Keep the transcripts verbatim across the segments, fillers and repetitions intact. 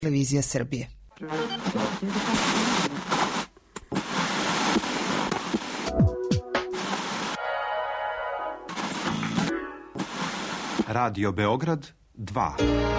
Televizija Srbije. Radio Beograd dva.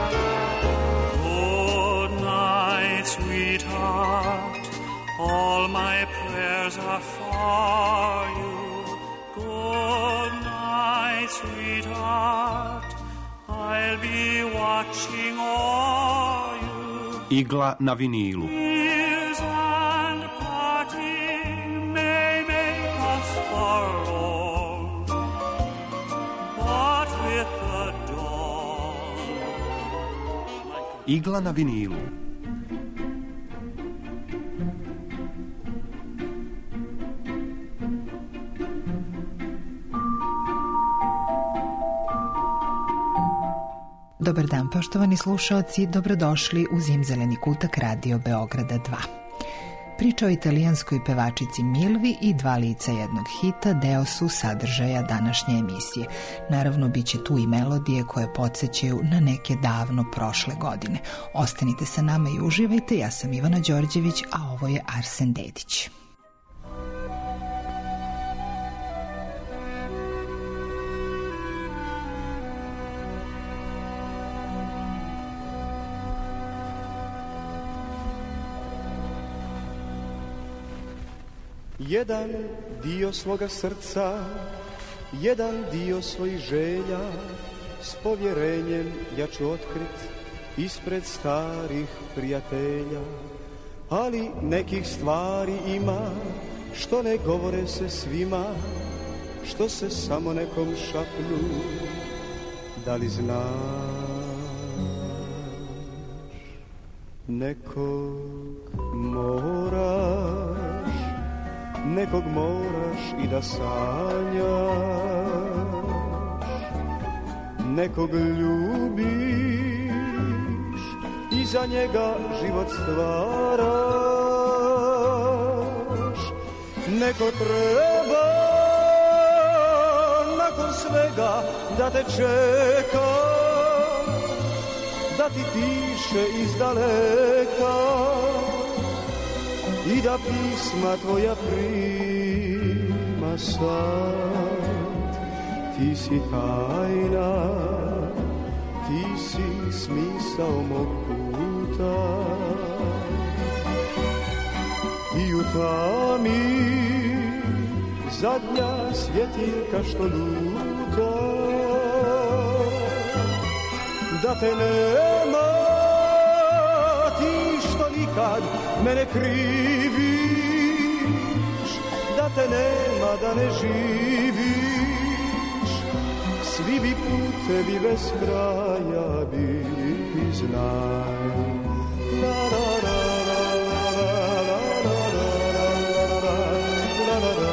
Good night, sweetheart. All my prayers are for you. Good night, sweetheart. I'll be watching all you. Igla na vinilu. Years and parting may make us alone, but with the dawn. Igla na vinilu. Dobar dan, poštovani slušaoci, dobrodošli u Zimzeleni kutak Radio Beograda dva. Priča o italijanskoj pevačici Milvi i dva lica jednog hita deo su sadržaja današnje emisije. Naravno, bit će tu i melodije koje podsjećaju na neke davno prošle godine. Ostanite sa nama i uživajte, ja sam Ivana Đorđević, a ovo je Arsen Dedić. Jedan dio svoga srca, jedan dio svojih želja, s povjerenjem ja ću otkrit ispred starih prijatelja. Ali nekih stvari ima, što ne govore se svima, što se samo nekom šapnu. Da li znaš, nekog moraš, nekog moraš i da sanjaš, nekog ljubiš i za njega život stvaraš. Neko treba nakon svega da te čeka, da ti piše iz daleka i da pisma tvoja prima sad. Ti si tajna, ti si smisao mog puta i u tami zadnja svjetiljka što luta. Da te nema, ti što nikad mene kriviš, da te nema, da ne živiš, svi bi putevi bez kraja bili, znaj. La la la la la la la la la la.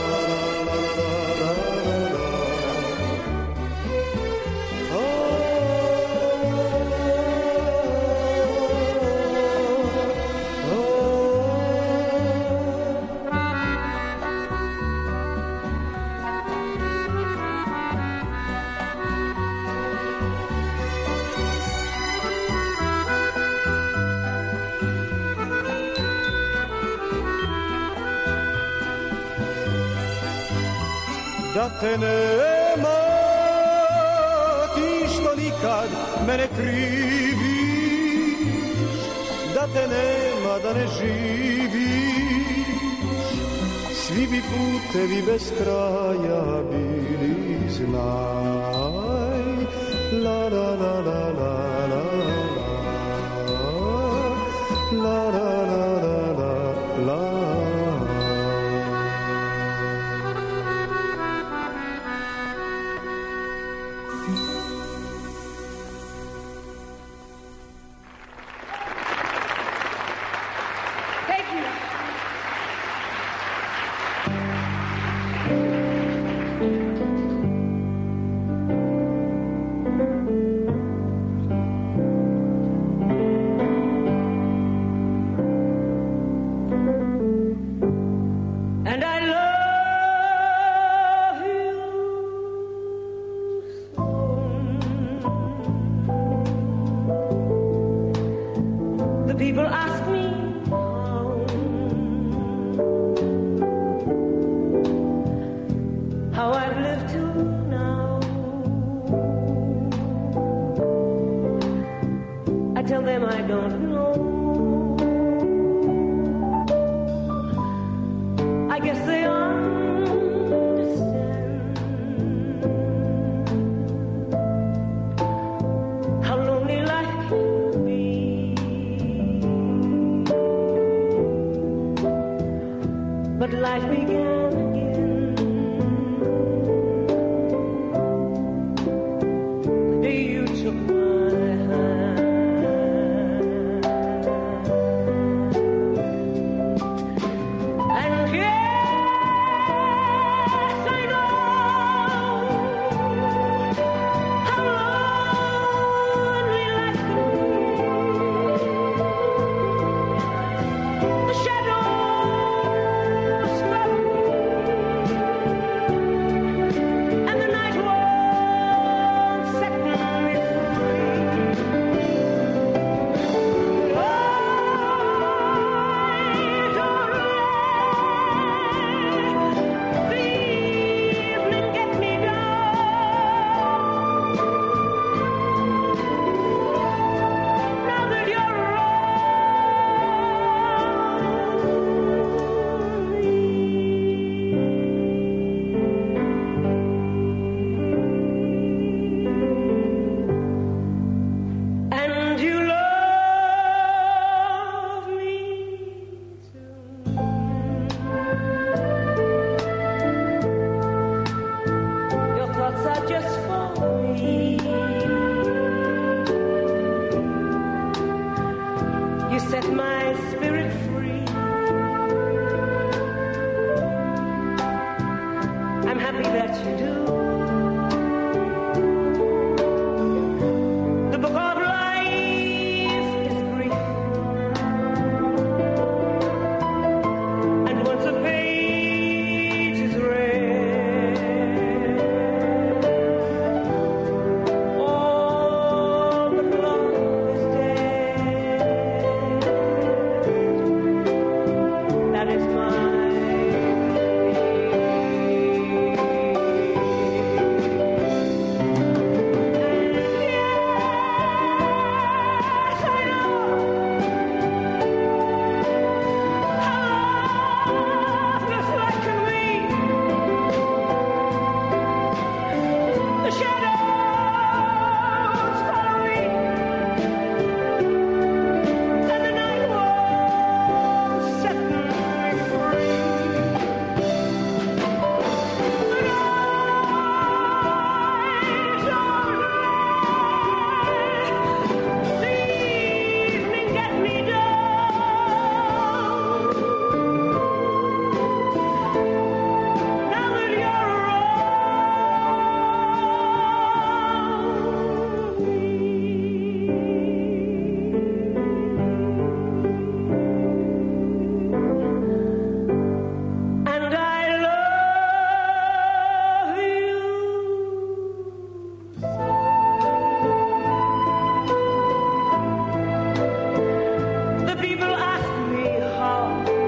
Da te nema, ti što nikad mene kriviš, da te nema, da ne živiš, svi bi putevi bez kraja bili, znaj. La la la la la la la la la la la. people ask me how, how I've lived till now. I tell them I don't know. I guess they understand how lonely life can be. But life began again. The day you took my hand. And yes, I know how lonely life can be. The shadows follow me, and the night won't set me free. I don't let the evening get me down. Now that you're around me, and you love me too. Your thoughts are just for me. You set my spirit free. I'm happy that you do. The book of life is brief, and once a page is read, all but love is dead. That is my yes, I know how this life can be. The shadows follow me, and the night won't set me free. But I don't let the evening get me down. Now that you're around me, and I love you so. The people ask me how,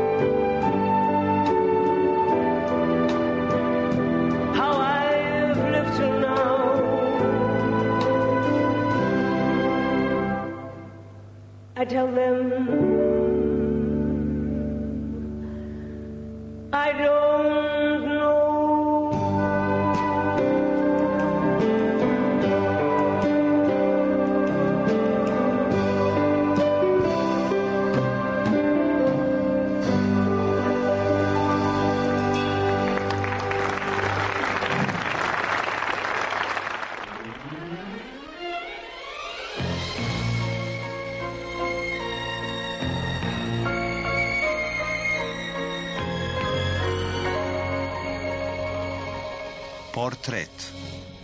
how I've lived till now. I tell them I don't know. Portret.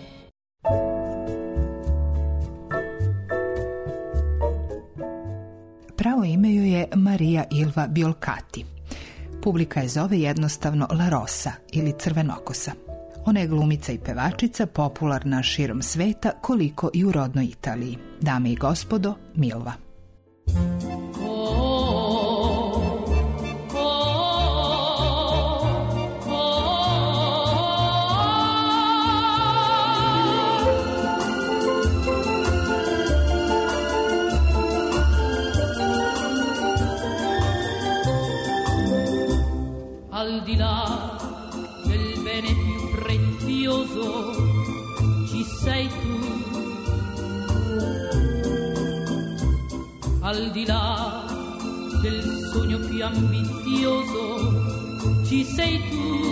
Pravo ime joj je Marija Ilva Biolcati. Publika je zove jednostavno La Rosa ili Crvenokosa. Ona je glumica i pevačica, popularna širom sveta koliko i u rodnoj Italiji. Dame i gospodo, Milva. Oh del sogno più ambizioso ci sei tu.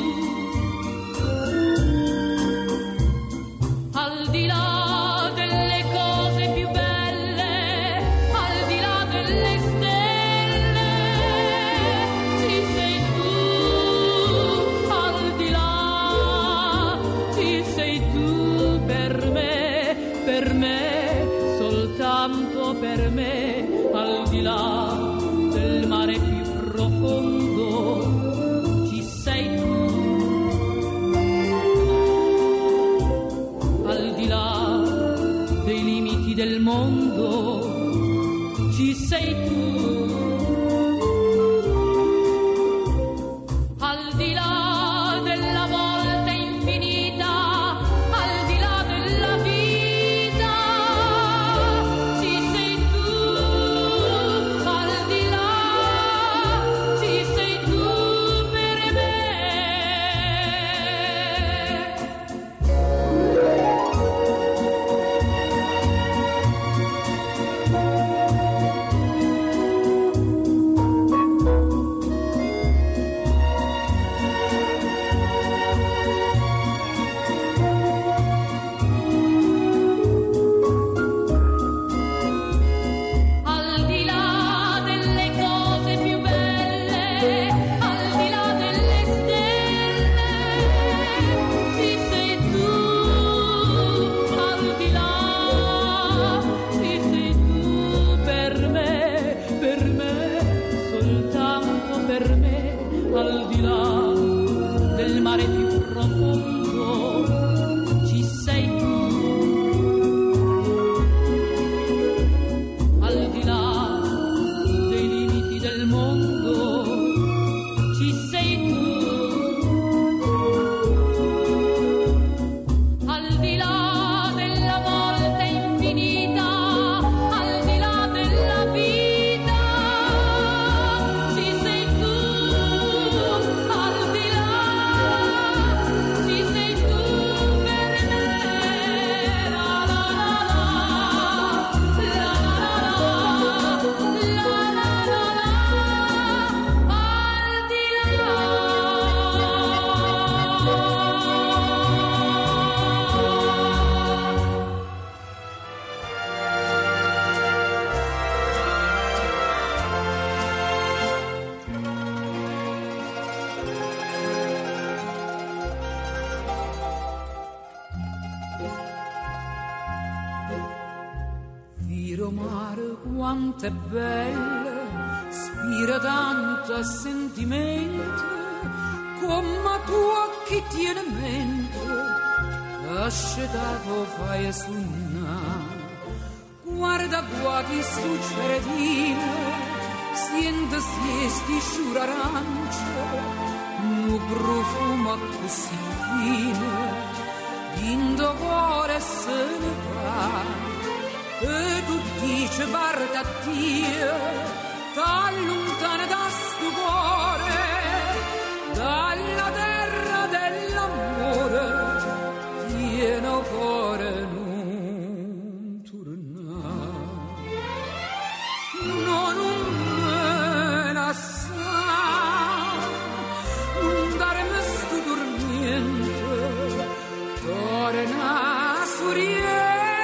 Al di là delle cose più belle, al di là delle stelle, ci sei tu. Al di là, ci sei tu per me, per me, soltanto per me. Al di là del mare più profondo, ci sei tu. Del mondo ci sei tu. Al di là della volta infinita, al di là della vita, ci sei tu. Al di là, ci sei tu per me. Quanto è bella, spira tanto sentimento, come tu a chi tiene mente, lasciato fai suonare. Guarda qua che stu ceretino, sente siesti sciura arancia, un profumo così fine, indo cuore se ne va. E tu dici guarda a Dio, t'allontana da sto cuore, dalla terra dell'amore, pieno cuore non tornare. No, non me la sa, non darmi sto dormiente, torna sorriente.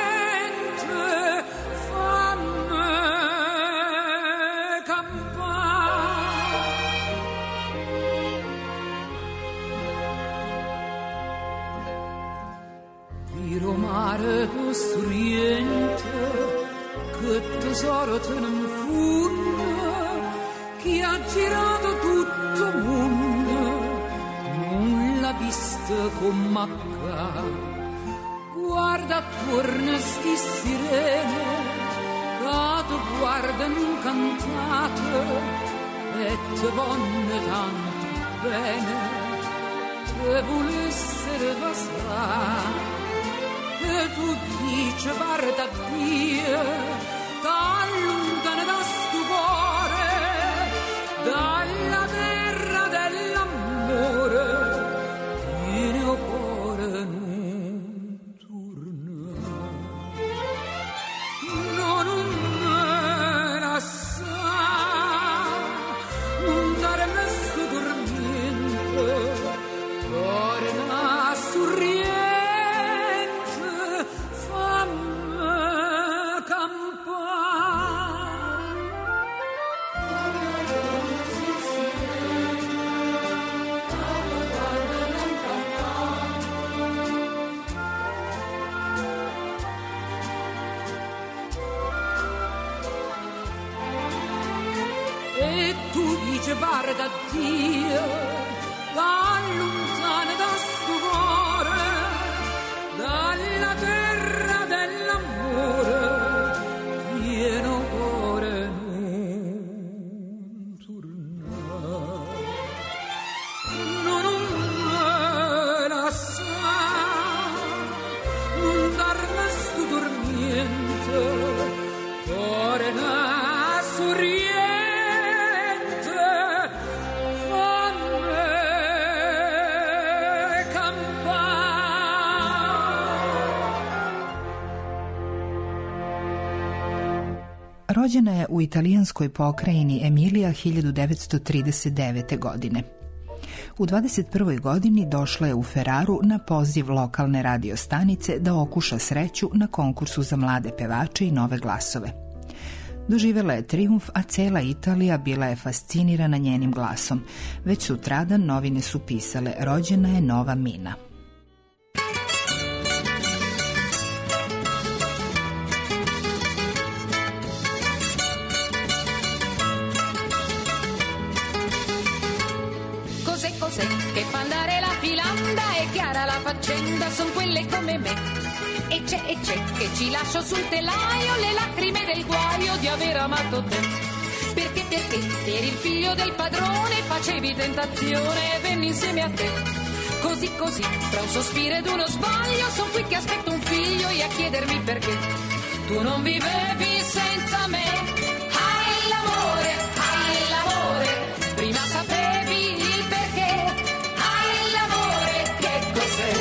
Mare costruente che tesoro te ne infonda, che ha girato tutto il mondo, non l'ha vista come acca. Guarda attorno sti sirene, che ti guardano cantate e ti vogliono tanto bene, te volessero passare. E tu dici guarda Dio, t'allontana da sto cuore, dalla terra dell'amore, il mio cuore non torna. No, non me la sa, e tu dici guarda Dio, allontana da sto cuore, dalla terra dell'amore, pieno cuore non tornare. Non me lasciare, non darmi sto dormiente, torna sorriente, fammi campare. Rođena je u italijanskoj pokrajini Emilija hiljadu devetsto trideset devete. godine. U dvadeset prvoj. godini došla je u Ferraru na poziv lokalne radio stanice da okuša sreću na konkursu za mlade pevače i nove glasove. Doživjela je trijumf, a cela Italija bila je fascinirana njenim glasom. Već sutradan novine su pisale: rođena je nova Mina. Cos'è, cos'è che fa andare la filanda? È chiara la faccenda, son quelle come me. E c'è, e c'è che ci lascio sul telaio le lacrime del guaio di aver amato te. Perché, perché eri il figlio del padrone, facevi tentazione e venni insieme a te. Così, così, tra un sospiro ed uno sbaglio, son qui che aspetto un figlio e a chiedermi perché tu non vivevi senza me. Hai l'amore, hai l'amore, prima sapevi il perché. Hai l'amore, che cos'è?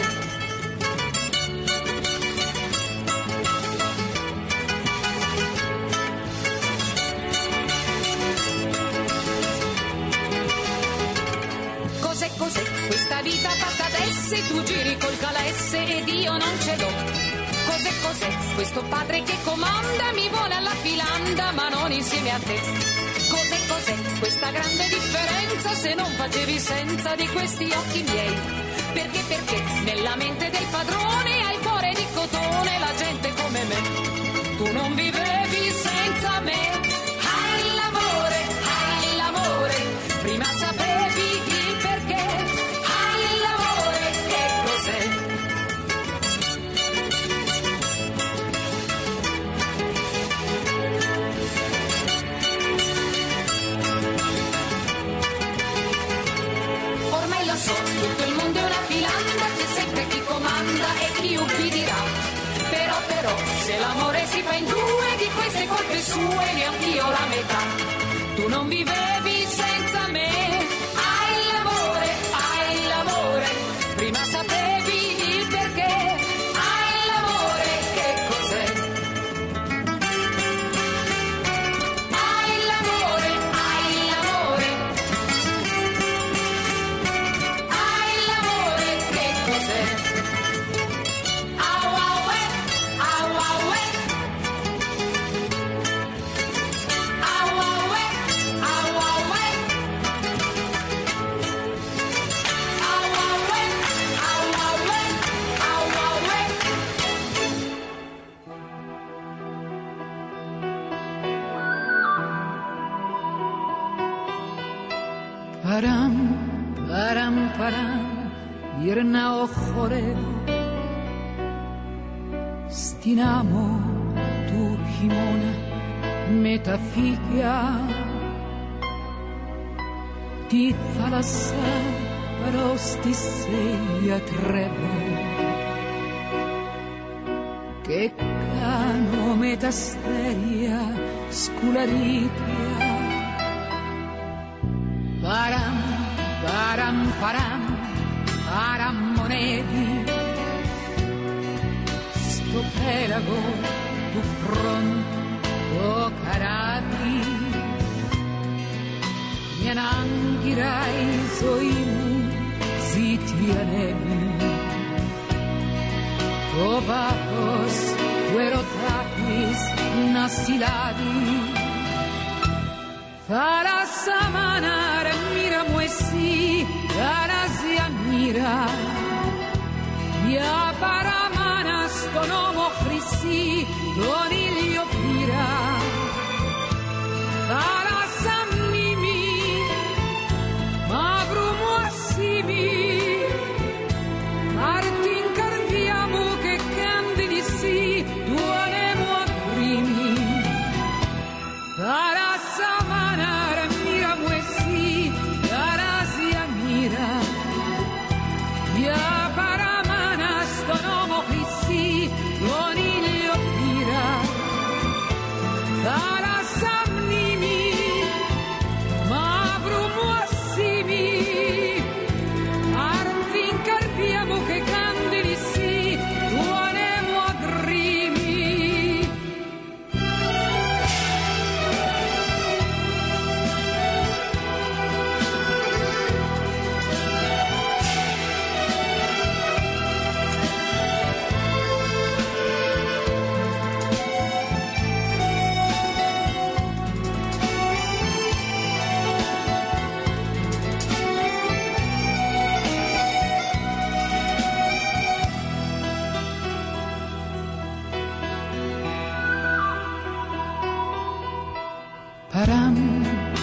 Cos'è, cos'è questa vita fatta d'esse? Tu giri col calesse ed io non ce l'ho. Cos'è, cos'è questo padre che comanda? Mi vuole alla filanda ma non insieme a te. Cos'è, cos'è questa grande differenza? Se non facevi senza di questi occhi miei. Perché, perché nella mente del padrone hai il cuore di cotone, la gente come me. Tu non vivevi senza me. Hai l'amore, hai l'amore, prima sapevi il perché. Hai l'amore, che cos'è? Ormai lo so, tutto il mondo è una filanda, c'è sempre chi comanda e chi ubbidirà. Però, però, se l'amore si fa in due, di queste colpe sue neanch'io la metà. Tu non vivevi senza me. Hai l'amore, hai l'amore, prima sapevi il perché. Hai l'amore, che cos'è? Hai l'amore, hai l'amore. Hai l'amore, che cos'è? Au au eh, au au eh. Au au eh, au au eh. Au au eh, au au eh, au au eh. Param, param, param, Irna ochorego. Stinamo tu himona, metafikia. Ti falassa, parosti sei a trevo. Che cano metasteria, scularitria. Param, param, param, param monedi. Sto pelago, tu pronto carati. Nyanangirai soimu zitianevi. Tovakos, tuerotakis, nasiladi. Fala samanar mira muesi garasia mira ya paramanas tonomo frisi donilio pira Fala samimi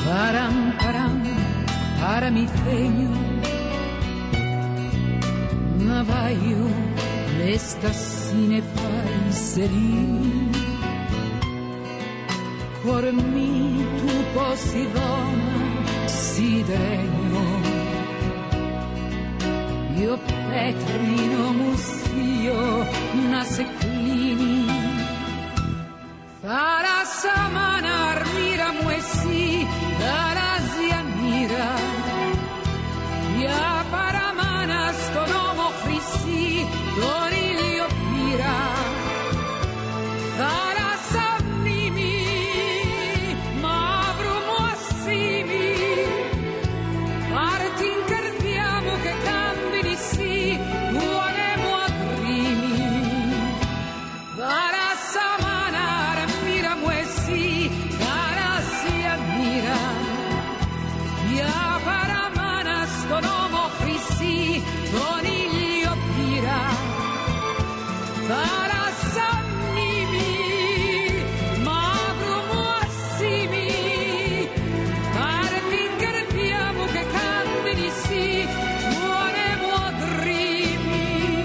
Param, param, para mi fegno, ma vaio le stassine falseri. Cuor mi tu posi vona si degno, io petrino musio naseclini. Para samanar mira muesi darazia mira, ya para manas tonomo frisi dorilio pira. Para samnimi ma brumo assimi, partin cardiamo che cambini si buonemo a primi. Para Coniglio pira, para sannimi, ma promuossimi, pare finché diamo che candidi si, buone modrimi.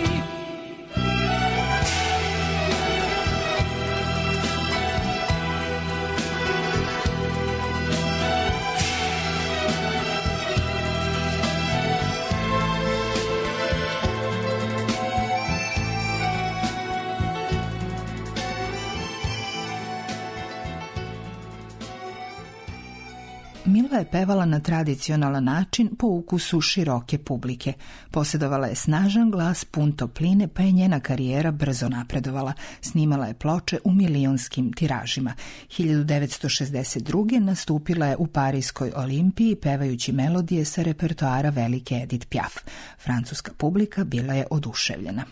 Milva je pevala na tradicionalan način po ukusu široke publike. Posjedovala je snažan glas, pun topline, pa je njena karijera brzo napredovala. Snimala je ploče u milionskim tiražima. hiljadu devetsto šezdeset druge. nastupila je u Parijskoj olimpiji pevajući melodije sa repertoara velike Edith Piaf. Francuska publika bila je oduševljena.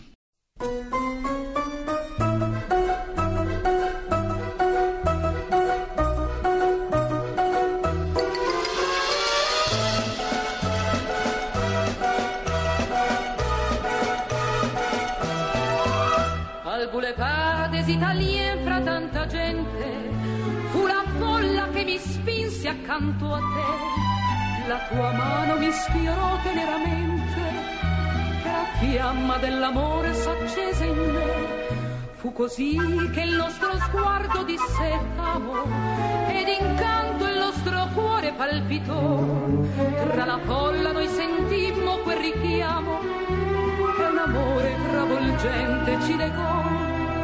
Italien fra tanta gente, fu la folla che mi spinse accanto a te, la tua mano mi sfiorò teneramente, che la fiamma dell'amore s'accese in me, fu così che il nostro sguardo dissettamo, ed incanto il nostro cuore palpitò, tra la folla noi sentimmo quel richiamo, che un amore travolgente ci legò.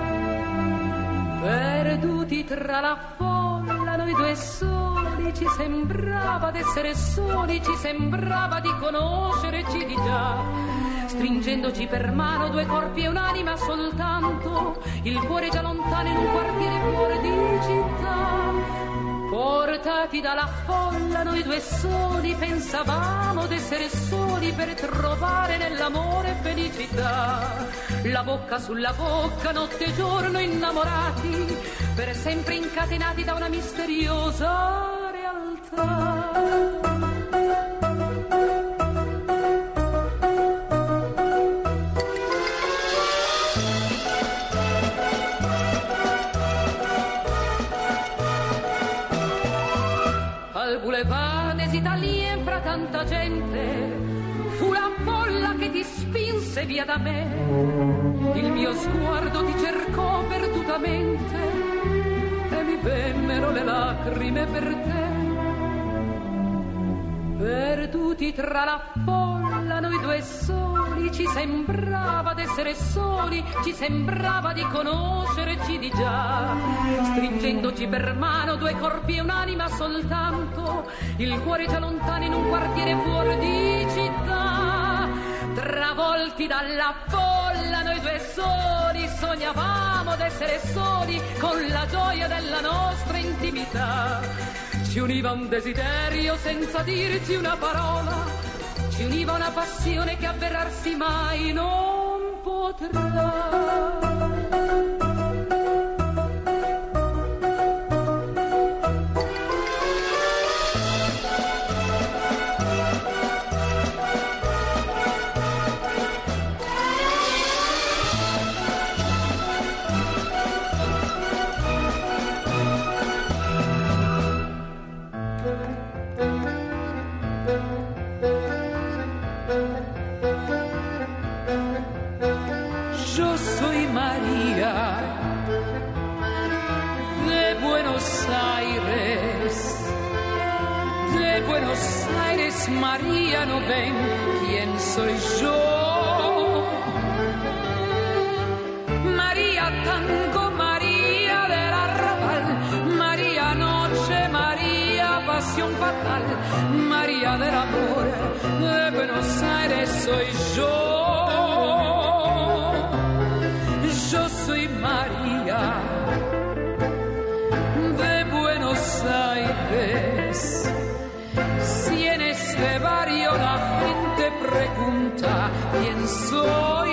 Perduti tra la folla noi due soli, ci sembrava d'essere soli, ci sembrava di conoscerci di già. Stringendoci per mano due corpi e un'anima soltanto, il cuore già lontano in un quartiere fuori di città. Portati dalla folla noi due soli, pensavamo d'essere soli per trovare nell'amore felicità. La bocca sulla bocca, notte e giorno innamorati, per sempre incatenati da una misteriosa realtà. Boulevard italien fra tanta gente, fu la folla che ti spinse via da me, il mio sguardo ti cercò perdutamente e mi vennero le lacrime per te. Perduti tra la folla noi due soli, ci sembrava d'essere soli, ci sembrava di conoscerci di già. Stringendoci per mano due corpi e un'anima soltanto, il cuore già lontano in un quartiere fuori di città. Travolti dalla folla noi due soli, sognavamo d'essere soli con la gioia della nostra intimità. Ci univa un desiderio senza dirci una parola, ci univa una passione che avverarsi mai non potrà. Yo soy María de Buenos Aires, de Buenos Aires, María, no ven quién soy yo. María tango, María del arrabal, María noche, María pasión fatal, María del amor, de Buenos Aires soy yo. Yo soy María de Buenos Aires. Si en este barrio la gente pregunta quién soy,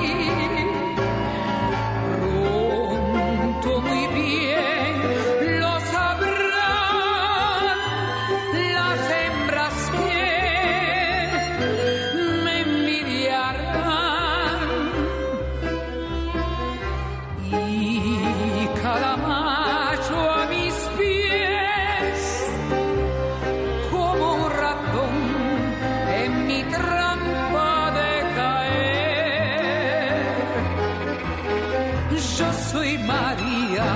pronto muy bien lo sabrán las hembras que me envidiarán. Y cada macho a mis pies, como un ratón en mi trampa de caer. Yo soy María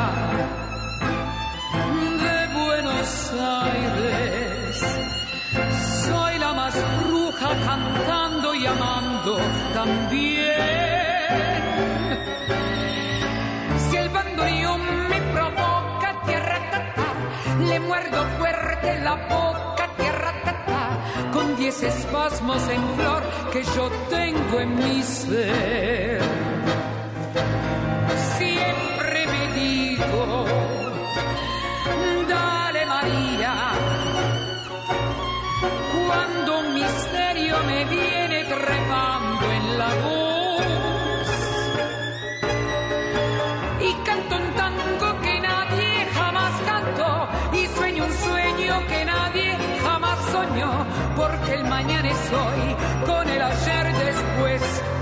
de Buenos Aires, soy la más bruja cantando y amando también. Si el bandoneón me provoca, tierra tata, le muerdo fuerte la boca, tierra tata, con diez espasmos en flor que yo tengo en mi ser. Siempre me digo, dale María, cuando un misterio me viene trepando en la voz. Y canto un tango que nadie jamás cantó, y sueño un sueño que nadie jamás soñó, porque el mañana es hoy, con el ayer después.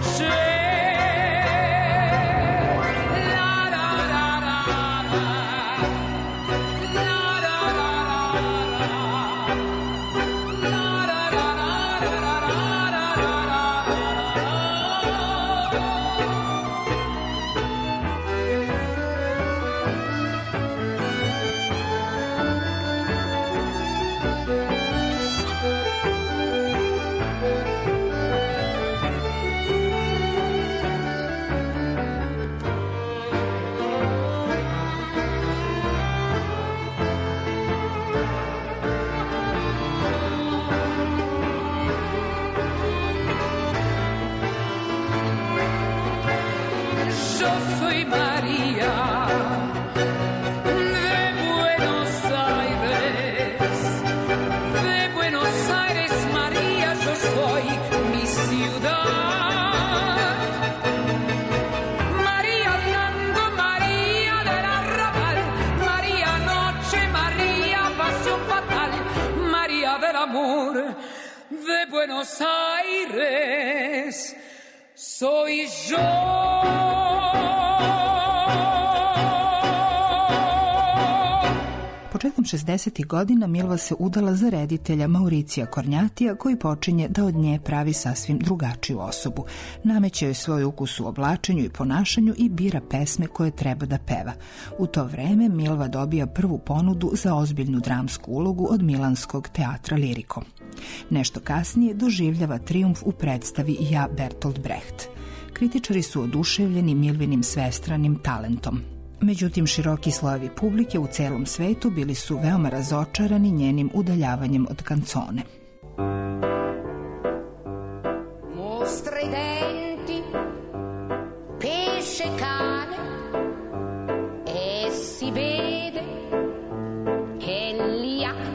De Buenos Aires soy yo. Početkom šezdesetih godina Milva se udala za reditelja Mauricija Kornjatija, koji počinje da od nje pravi sasvim drugačiju osobu. Nameće joj svoj ukus u oblačenju i ponašanju i bira pesme koje treba da peva. U to vreme Milva dobija prvu ponudu za ozbiljnu dramsku ulogu od Milanskog teatra Lirico. Nešto kasnije doživljava trijumf u predstavi Ja, Bertolt Brecht. Kritičari su oduševljeni Milvinim svestranim talentom. Međutim, široki slojevi publike u celom svetu bili su veoma razočarani njenim udaljavanjem od kancone. Mostra i denti, pesce cane, e si vede che li ha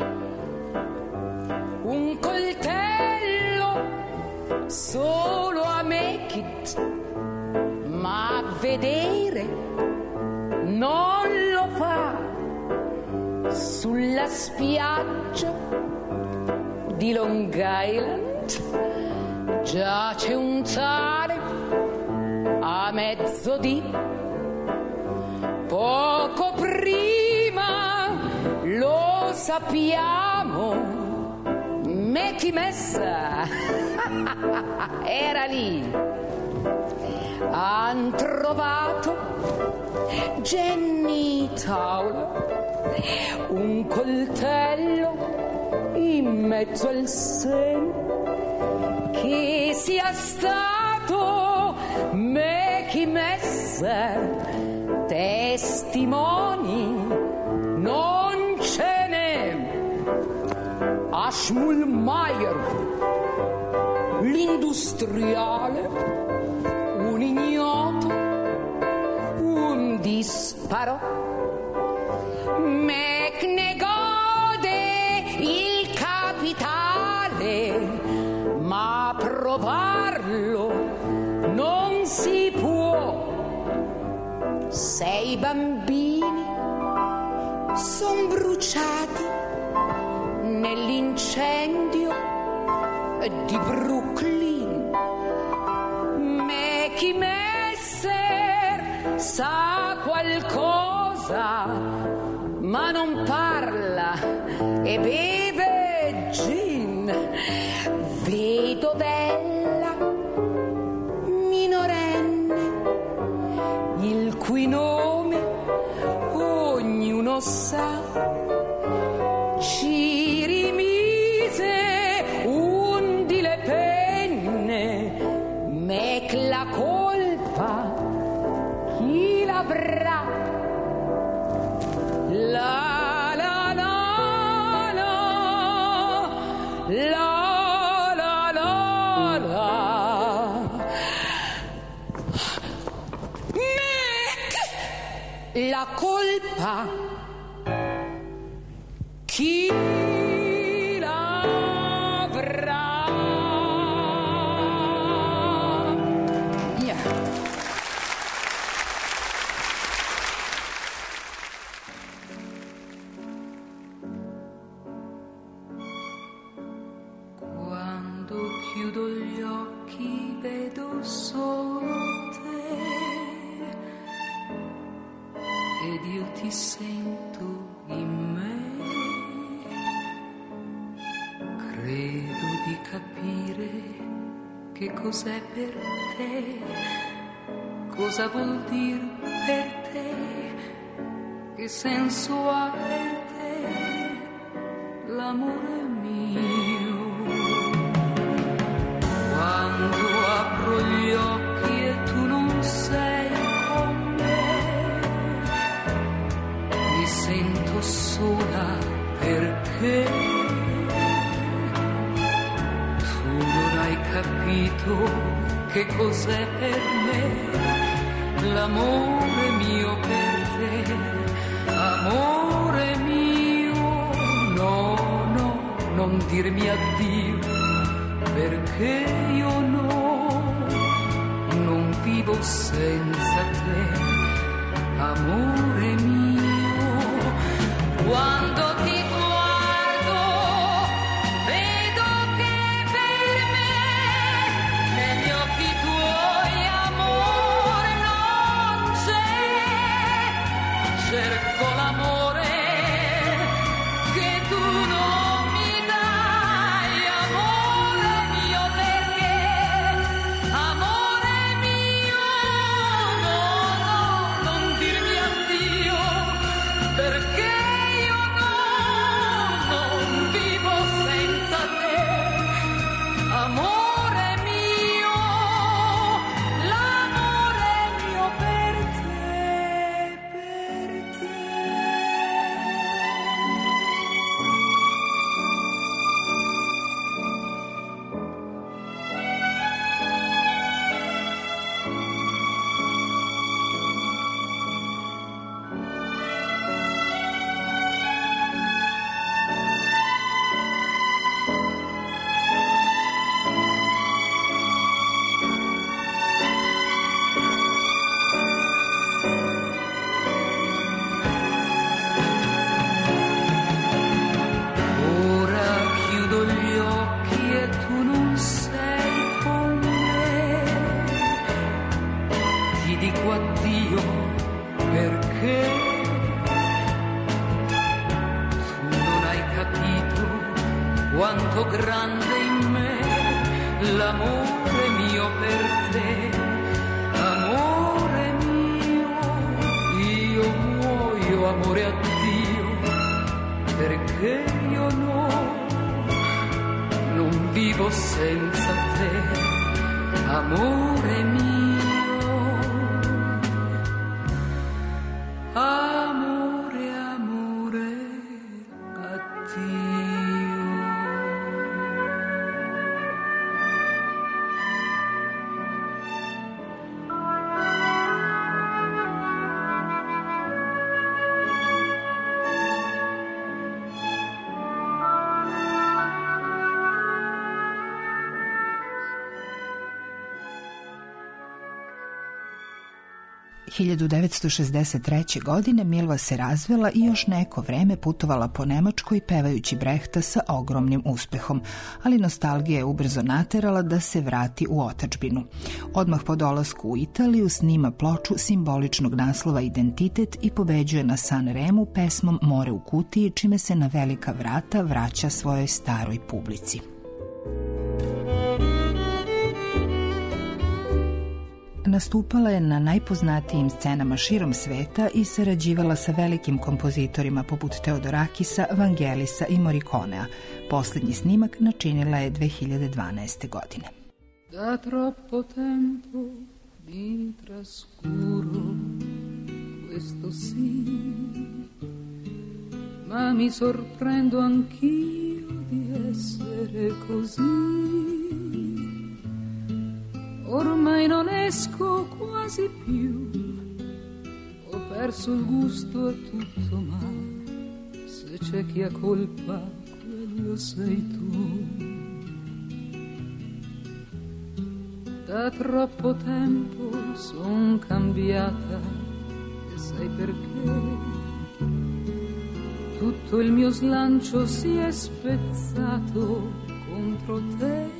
un coltello solo a Mekit, ma vedere non lo fa. Sulla spiaggia di Long Island giace un tale a mezzodì. Poco prima lo sappiamo Mickey Messa era lì. Han trovato Jenny Tauler un coltello in mezzo al seno. Che sia stato Mickey Messa, testimoni non ce n'è. A Schmulmeier, l'industriale, un ignoto, un disparo. Mac ne gode il capitale, ma provarlo non si può. Sei bambini son bruciati nell'incendio di Brooklyn. Mickey Messer sa qualcosa, ma non parla e beve gin. Vedovella minorenne, il cui nome ognuno sa, ci rimise undi le penne. Mec la colpa chi l'avrà? La la la la la la la la. Mec la colpa chi l'avrà? Yeah. Quando chiudo gli occhi vedo solo te ed io ti sento in me. Credo di capire che cos'è per te, cosa vuol dire per te, che senso ha per te l'amore mio. Quando apro gli occhi e tu non sei con me, mi sento sola perché tu non hai capito che cos'è per me l'amore mio per te. Amore mio, no, no, non dirmi addio, perché io no, non vivo senza te, amore mio. Quando ti guardo vedo che per me negli occhi tuoi amore non c'è. Cerco l'amore che tu non mi dai, amore mio, perché amore mio, no, no, non dirmi addio, perché io no, quanto grande in me l'amore mio per te. Amore mio, io muoio, amore a Dio, perché io no, non vivo senza te, amore mio. Amore, amore a Dio. hiljadu devetsto šezdeset treće. godine Milva se razvela i još neko vreme putovala po Nemačkoj pevajući Brehta sa ogromnim uspehom, ali nostalgija je ubrzo naterala da se vrati u otadžbinu. Odmah po dolasku u Italiju snima ploču simboličnog naslova Identitet i pobeđuje na San Remu pesmom More u kutiji, čime se na velika vrata vraća svojoj staroj publici. Nastupala je na najpoznatijim scenama širom sveta i sarađivala sa velikim kompozitorima poput Teodorakisa, Vangelisa i Morriconea. Posljednji snimak načinila je dve hiljade dvanaeste. godine. Da troppo tempo mi trascuro questo sì, ma mi sorprendo anch'io di essere così. Ormai non esco quasi più, ho perso il gusto a tutto, ma se c'è chi ha colpa, quello sei tu. Da troppo tempo son cambiata, e sai perché? Tutto il mio slancio si è spezzato contro te.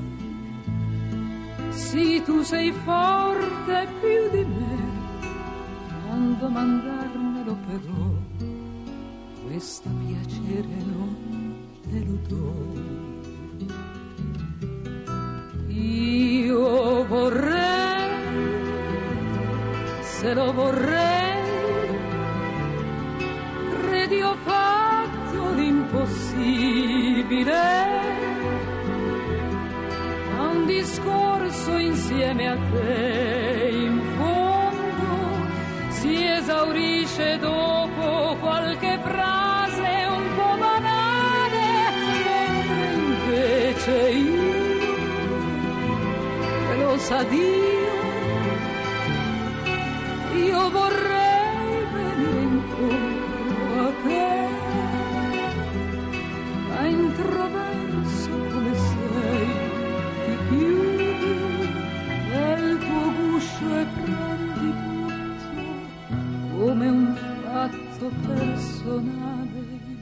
Sì, tu sei forte più di me, non domandarmelo però, questo piacere non te lo do. Io vorrei, se lo vorrei, credi ho fatto l'impossibile, ma un discorso insieme a te in fondo si esaurisce dopo qualche frase un po' banale, mentre invece io, e lo sa Dio, io vorrei venire incontro a te, ma introverso come sei, ti chiudi nel tuo guscio e prendi tutto come un fatto personale.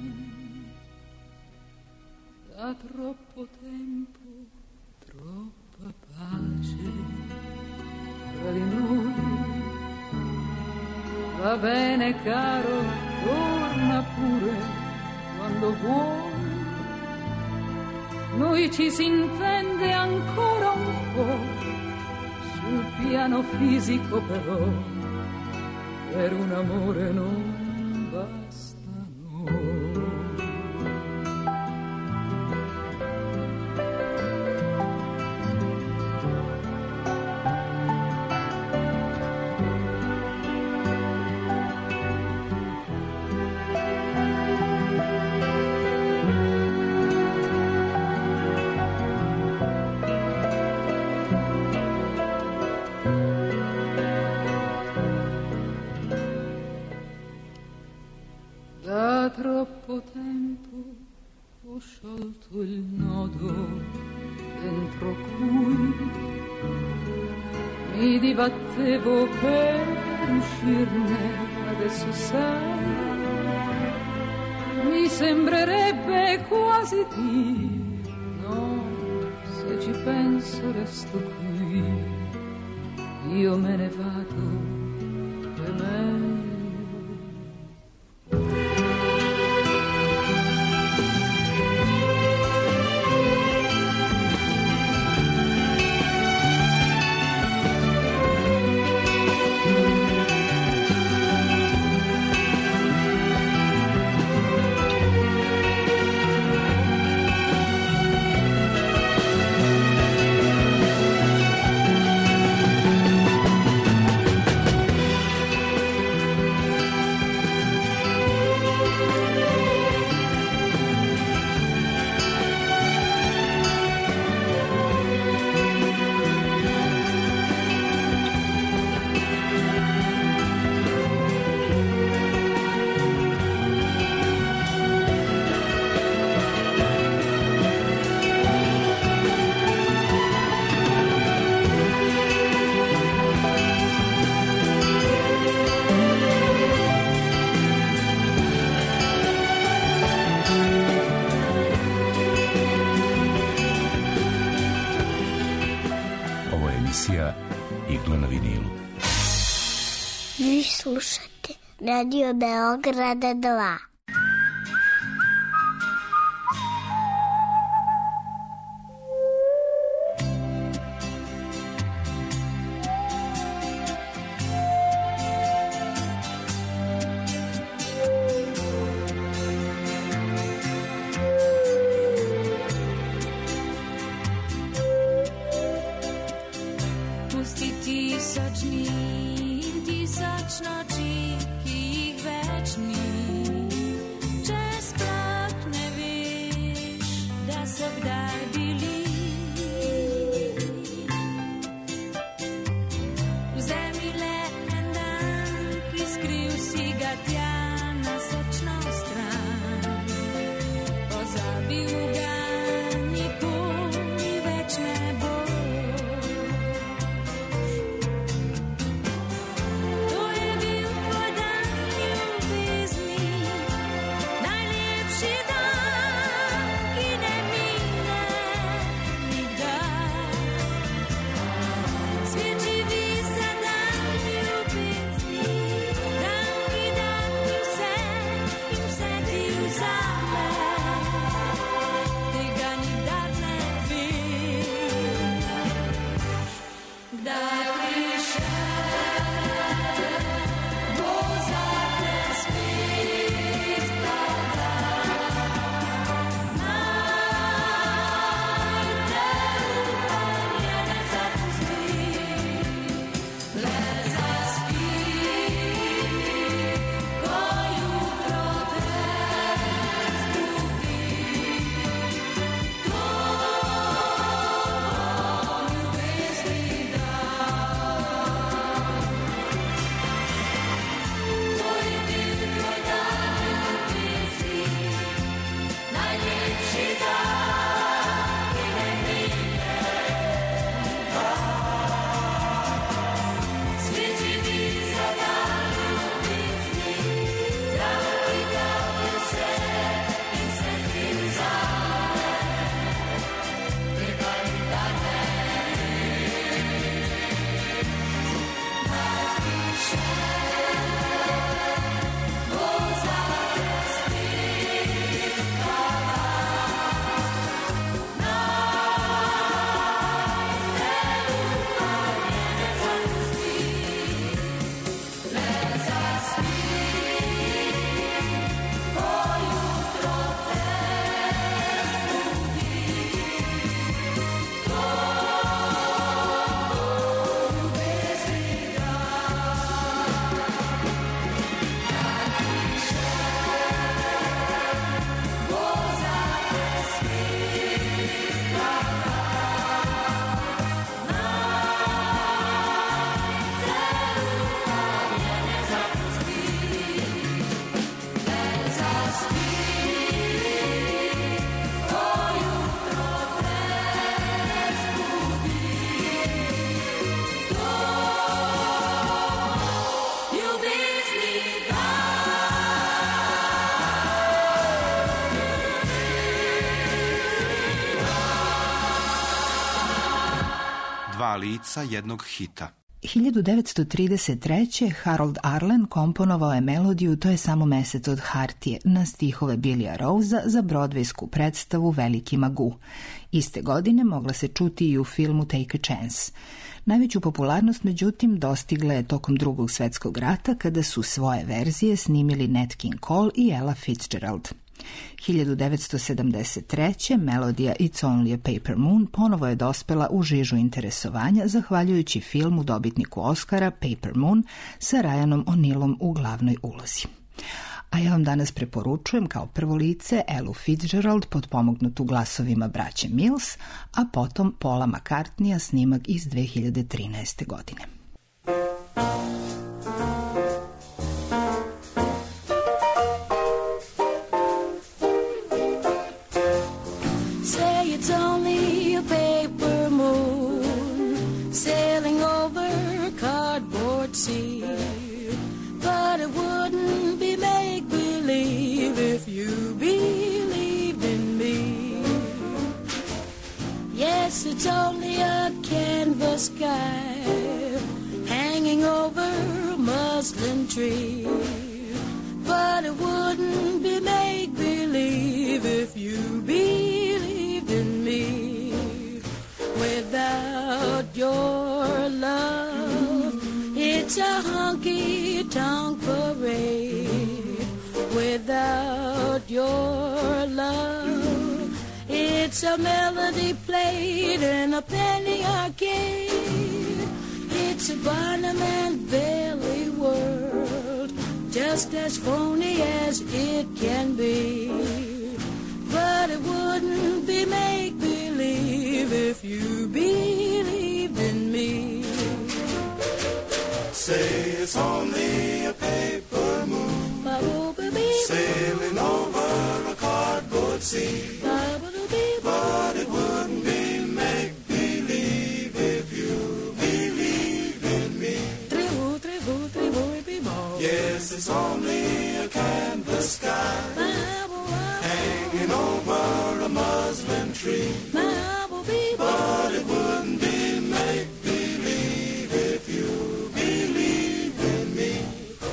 Da troppo tempo, troppa pace tra di noi. Va bene caro, torna pure quando vuoi. Noi ci si intende ancora un po', sul piano fisico però, per un amore non basta noi. Da troppo tempo ho sciolto il nodo dentro cui mi dibattevo per uscirne, adesso sai, mi sembrerebbe quasi di no, se ci penso resto qui, io me ne vado e meglio. emisija Igla na vinilu. Vi slušate Radio Beograda dva. Dva lica jednog hita. hiljadu devetsto trideset treće. Harold Arlen komponovao je melodiju To je samo mesec od hartije na stihove Billya Rosea za brodvejsku predstavu Veliki Magu. Iste godine mogla se čuti i u filmu Take a Chance. Najveću popularnost, međutim, dostigla je tokom Drugog svjetskog rata kada su svoje verzije snimili Nat King Cole i Ella Fitzgerald. hiljadu devetsto sedamdeset treće. melodija It's Only a Paper Moon ponovo je dospela u žižu interesovanja zahvaljujući filmu dobitniku Oscara Paper Moon sa Ryanom O'Neillom u glavnoj ulozi. A ja vam danas preporučujem kao prvo lice Ellu Fitzgerald potpomognutu glasovima braće Mills, a potom Paula McCartneya snimak iz dve hiljade trinaeste. godine. Yes, Yes, it's only a canvas sky hanging over a muslin tree. But it wouldn't be make-believe if you believed in me. Without your love, it's a honky-tonk parade. Without your love, it's a melody played in a penny arcade. It's a Barnum and Bailey world, just as phony as it can be. But it wouldn't be make-believe if you believed in me. Say it's only a paper moon sailing over a cardboard sea. But it wouldn't be make-believe if you believed in me. Yes, it's only a canvas sky hanging over a muslin tree. But it wouldn't be make-believe if you believed in me.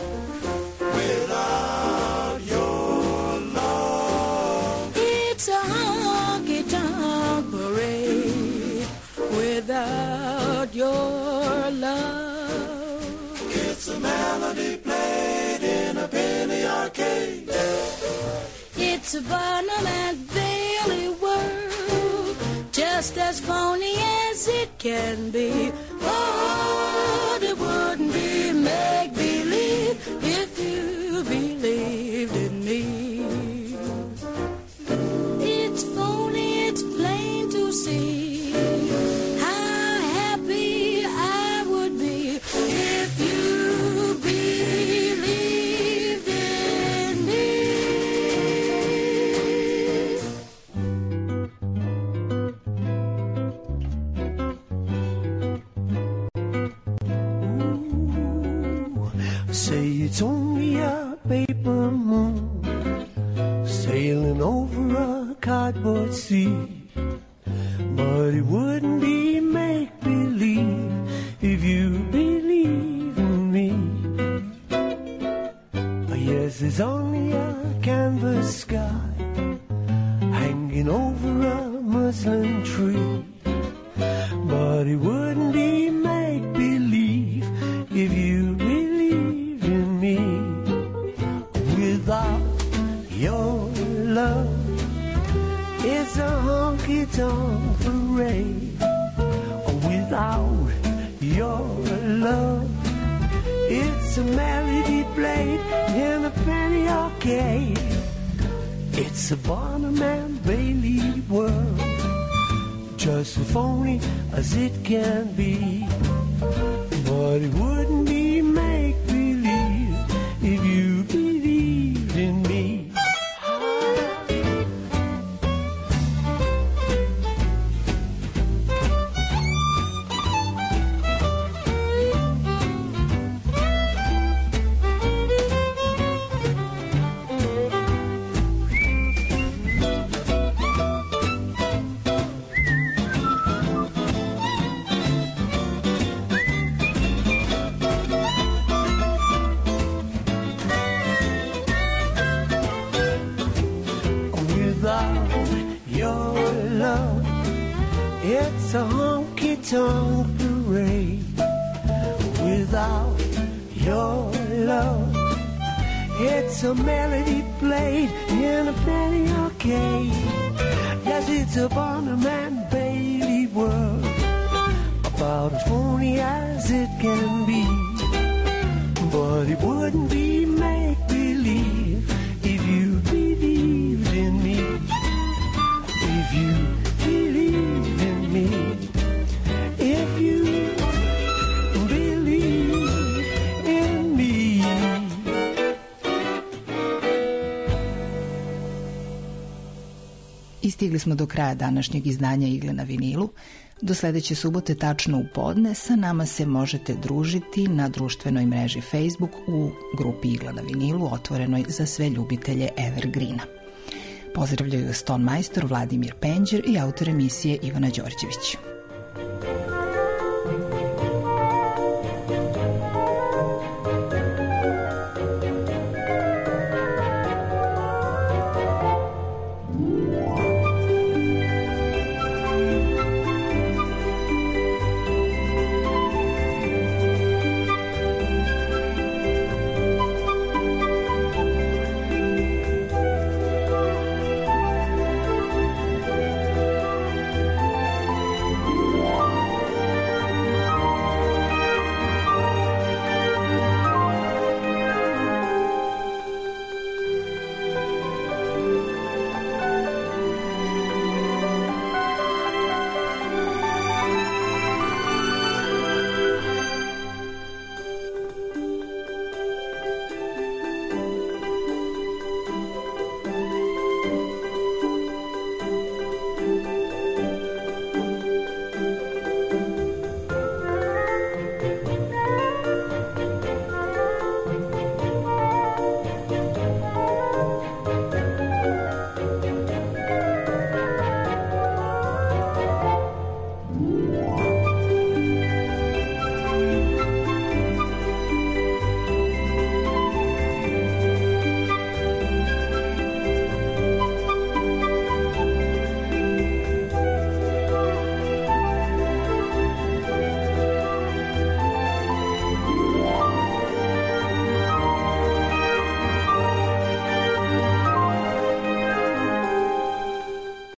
Without your love, it's a honky-tonk parade. Without your love, it's a melody played in a penny arcade. It's a Barnum and Bailey world, just as phony as it can be. But it wouldn't be make-believe if you believed in me. It's phony, it's plain to see how happy I would be if you believed in me. Say it's only a paper moon sailing over a cardboard sea. But it wouldn't be make-believe if you believe in me. Yes, it's only a canvas sky hanging over a muslin tree. But it wouldn't be make-believe if you believed in me. Without your love, it's a honky-tonk parade. Without your love, it's a melody played in a penny arcade. It's a Barnum and Bailey world, just as phony as it can be. But it wouldn't be make-believe if you believed in me. It's a honky-tonk parade. Without your love, it's a melody played in a penny arcade. Yes, it's a Barnum and Bailey world, about as phony as it can be. But it wouldn't be make-believe if you believed in me. If you believed in me. If you believe in me. I stigli smo do kraja današnjeg izdanja Igle na vinilu. Do sledeće subote tačno u podne sa nama se možete družiti na društvenoj mreži Facebook u grupi Igla na vinilu, otvorenoj za sve ljubitelje Evergreena. Pozdravljaju Ston majstor Vladimir Penđer i autor emisije Ivana Đorđević.